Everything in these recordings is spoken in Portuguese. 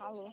Alô?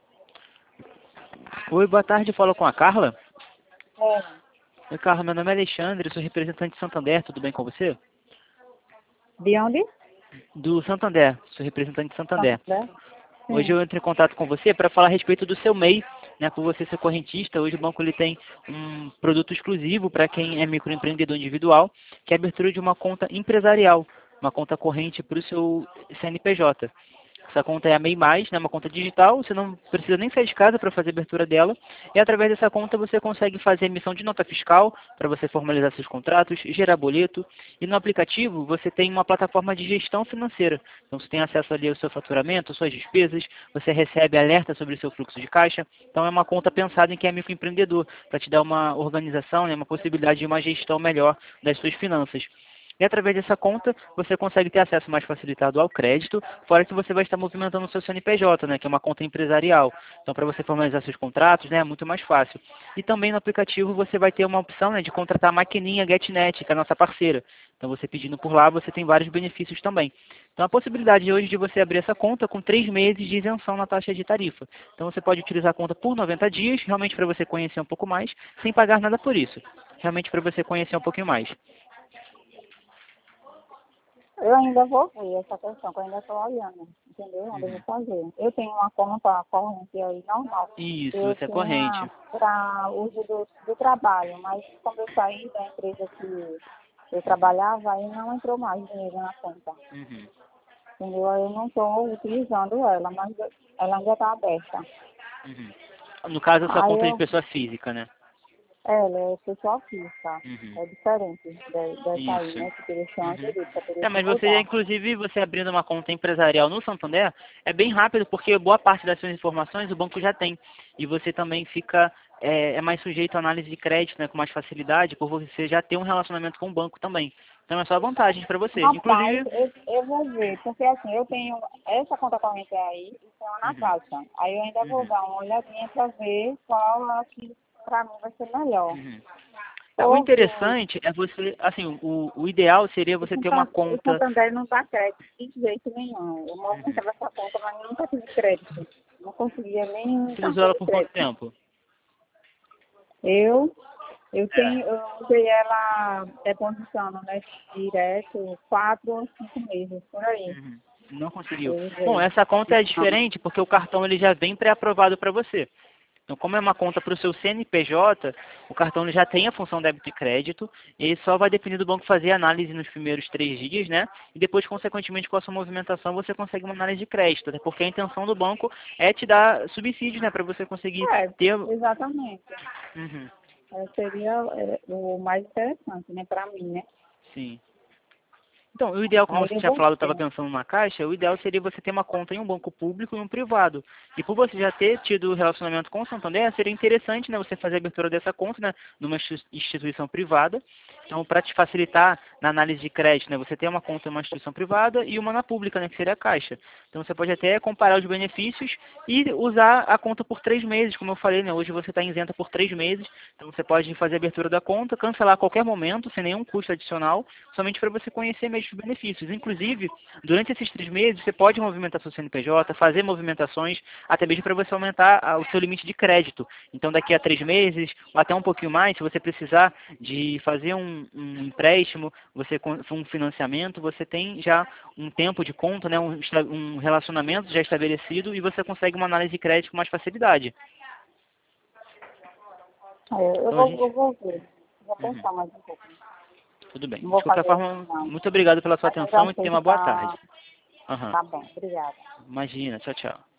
Oi, boa tarde, falo com a Carla. É, Oi, Carla, meu nome é Alexandre, sou representante de Santander, tudo bem com você? de onde? Do Santander, sou representante de Santander. Santander? Hoje Sim. eu entro em contato com você para falar a respeito do seu MEI, né, por você ser correntista. Hoje o banco ele tem um produto exclusivo para quem é microempreendedor individual, que é a abertura de uma conta empresarial, uma conta corrente para o seu CNPJ. Essa conta é a MEI+, né, uma conta digital, você não precisa nem sair de casa para fazer a abertura dela. E através dessa conta você consegue fazer emissão de nota fiscal para você formalizar seus contratos, gerar boleto. E no aplicativo você tem uma plataforma de gestão financeira. Então você tem acesso ali ao seu faturamento, suas despesas, você recebe alerta sobre o seu fluxo de caixa. Então é uma conta pensada em quem é microempreendedor, para te dar uma organização, né, uma possibilidade de uma gestão melhor das suas finanças. E através dessa conta, você consegue ter acesso mais facilitado ao crédito, fora que você vai estar movimentando o seu CNPJ, né, que é uma conta empresarial. Então, para você formalizar seus contratos, né, é muito mais fácil. E também no aplicativo você vai ter uma opção, né, de contratar a maquininha GetNet, que é a nossa parceira. Então, você pedindo por lá, você tem vários benefícios também. Então, a possibilidade hoje de você abrir essa conta com 3 meses de isenção na taxa de tarifa. Então, você pode utilizar a conta por 90 dias, realmente para você conhecer um pouco mais, sem pagar nada por isso. Realmente para você conhecer um pouquinho mais. Eu ainda vou ver essa questão, que eu ainda estou olhando, entendeu? Onde eu vou Uhum. fazer. Eu tenho uma conta corrente aí normal. Isso, Eu essa é tinha corrente. para uso do trabalho, mas quando eu saí da empresa que eu trabalhava, aí não entrou mais dinheiro na conta. Uhum. Entendeu? Aí eu não estou utilizando ela, mas ela ainda está aberta. Uhum. No caso, a sua Aí conta é de eu, pessoa física, né? ela é pessoal física. Uhum. É diferente dessa aí, Isso. né? Que teria que ser uma Uhum. jurídica, teria É, que mas você, mudar. inclusive, você abrindo uma conta empresarial no Santander, é bem rápido, porque boa parte das suas informações o banco já tem. E você também fica, é mais sujeito à análise de crédito, né, com mais facilidade, por você já ter um relacionamento com o banco também. Então é só vantagens para você. Rapaz, Inclusive, eu vou ver, porque assim, eu tenho essa conta corrente aí e tem uma na uhum. caixa. Aí eu ainda vou Uhum. dar uma olhadinha para ver qual aqui para mim vai ser melhor. Uhum. O Porque interessante é você, assim, o ideal seria você ter uma O conta. Santander não dá crédito de jeito nenhum. Eu Uhum. movimentava essa conta, mas nunca tive crédito. Não conseguia nem Você usou cartão ela de por quanto crédito. tempo? Eu, É. eu usei ela depositando, né, direto 4 ou 5 meses, por aí. Uhum. Não conseguiu. Eu Bom, usei. essa conta é Não. diferente porque o cartão ele já vem pré-aprovado para você. Então, como é uma conta para o seu CNPJ, o cartão ele já tem a função débito e crédito, e só vai depender do banco fazer a análise nos primeiros 3 dias, né? E depois, consequentemente, com a sua movimentação, você consegue uma análise de crédito, até porque a intenção do banco é te dar subsídios, né? Para você conseguir É, ter. exatamente. Uhum. Seria o mais interessante, né, para mim, né? Sim. Então, o ideal, como Aí você eu tinha vou falado, estava ver. pensando na Caixa, o ideal seria você ter uma conta em um banco público e um privado. E por você já ter tido relacionamento com o Santander, seria interessante, né, você fazer a abertura dessa conta, né, numa instituição privada. Então, para te facilitar na análise de crédito, né, você tem uma conta em uma instituição privada e uma na pública, né, que seria a Caixa. Então, você pode até comparar os benefícios e usar a conta por 3 meses, como eu falei, né, hoje você está isenta por 3 meses. Então, você pode fazer a abertura da conta, cancelar a qualquer momento, sem nenhum custo adicional, somente para você conhecer mesmo os benefícios. Inclusive, durante esses 3 meses, você pode movimentar seu CNPJ, fazer movimentações, até mesmo para você aumentar o seu limite de crédito. Então, daqui a 3 meses, ou até um pouquinho mais, se você precisar de fazer um empréstimo, você com um financiamento, você tem já um tempo de conta, né, um relacionamento já estabelecido e você consegue uma análise de crédito com mais facilidade. Então, a gente... Eu vou ver. Vou Uhum. pensar mais um pouco. Tudo bem. Não De vou qualquer fazer isso, forma, não. muito obrigado pela sua Mas eu já atenção e sei tenha que uma boa tarde. tá, Aham. tá bom. Obrigada. Imagina. Tchau, tchau.